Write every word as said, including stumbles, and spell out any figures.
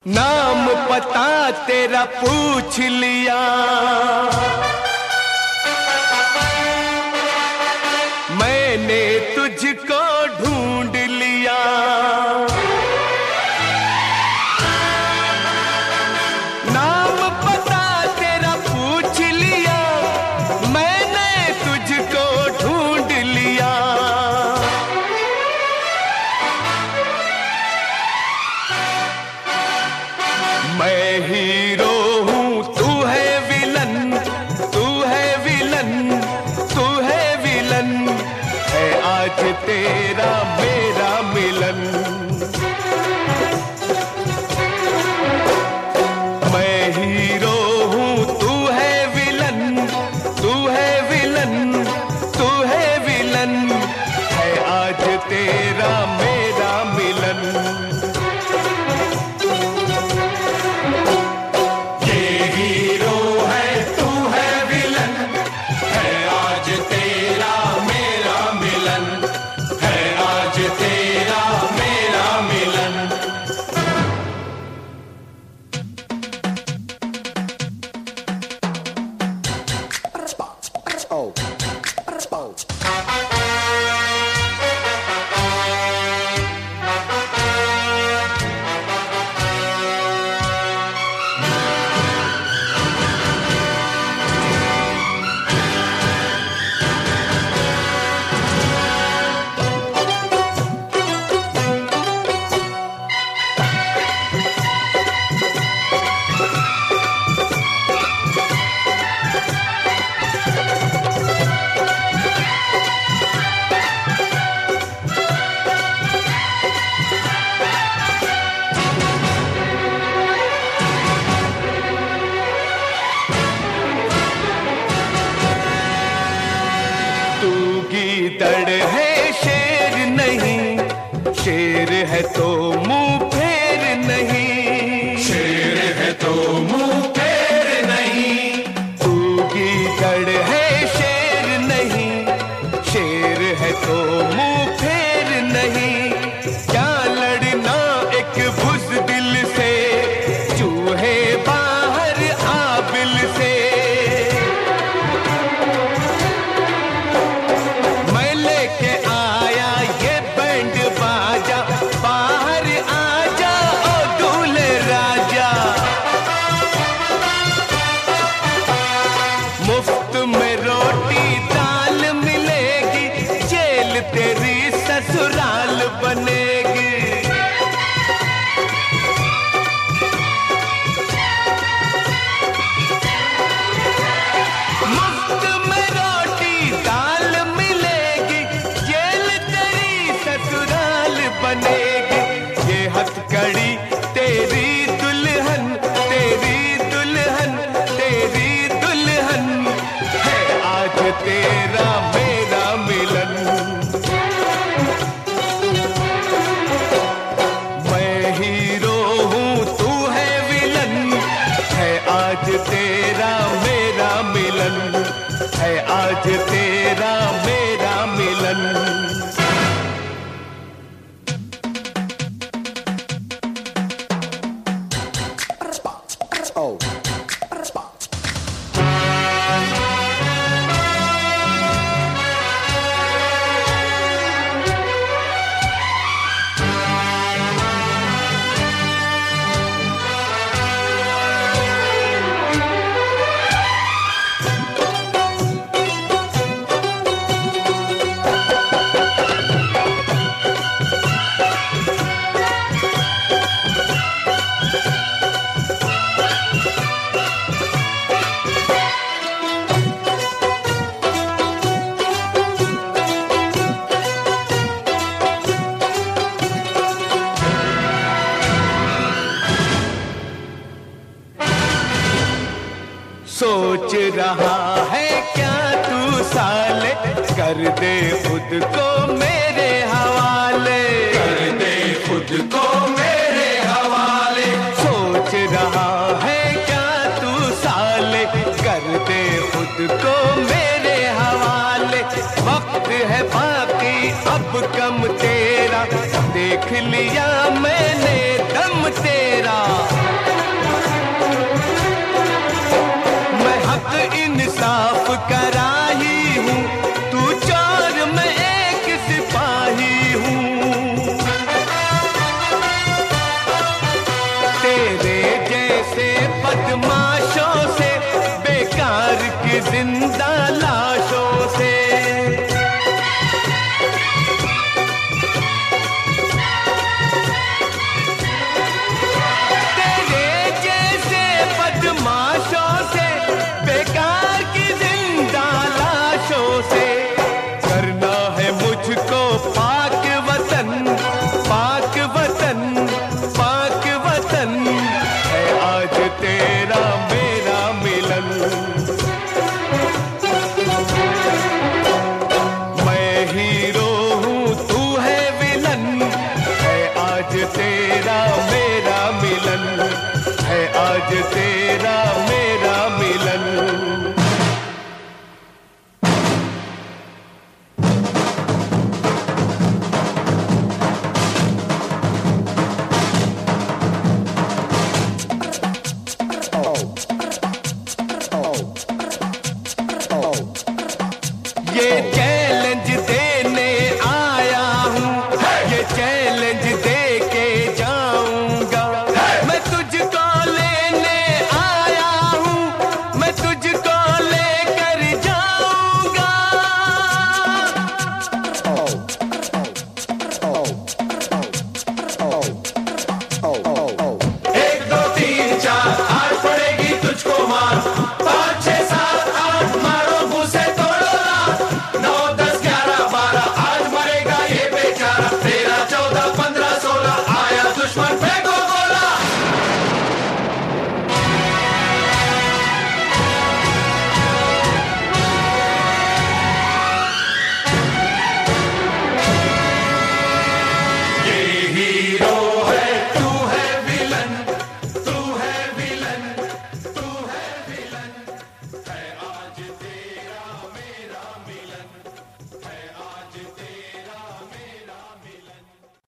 नाम पता तेरा पूछ लिया, मैंने तुझको ढूंढ लिया। नाम पता तेरा पूछ लिया, मैंने तुझको ढूंढ लिया। मैं हीरो हूँ, तू है विलन, तू है विलन, तू है विलन, है आज तेरा मेरा मिलन। मैं हीरो हूँ, तू है विलन, तू है विलन, तू है विलन, है आज तेरा मेरा मिलन। गीदड़ है शेर नहीं, शेर है तो मुंह फेर नहीं, शेर है तो मुंह फेर नहीं। तू गीदड़ है शेर नहीं, शेर है तो मुंह फेर नहीं। क्या लड़ना एक बुज़दिल से, चूहे बाहर आबिल से। मुफ्त में रोटी दाल मिलेगी, जेल तेरी ससुराल बनेगी। मुफ्त में रोटी दाल मिलेगी, जेल तेरी ससुराल बनेगी। ये हथकड़ी तेरी दुल्हन, तेरी दुल्हन, तेरी दुल्हन, है आज तेरा मेरा मिलन। मैं हीरो हूँ, तू है विलन, है आज तेरा मेरा मिलन, है आज तेरा मेरा मिलन। Oh. सोच रहा है क्या तू साले, कर दे खुद को मेरे हवाले, कर दे खुद को मेरे हवाले। सोच रहा है क्या तू साले, कर दे खुद को मेरे हवाले। वक्त है बाकी अब कम तेरा, देख लिया मैंने दम तेरा। जिंदा लाशों से। तेरे जैसे बदमाशों से, बेकार की जिंदा लाशों से करना है मुझको पाक वतन, पाक वतन, पाक वतन है आज तेरा मेरा मिलन। मैं हीरो हूँ तू है विलन, है आज तेरा मेरा मिलन, है आज तेरा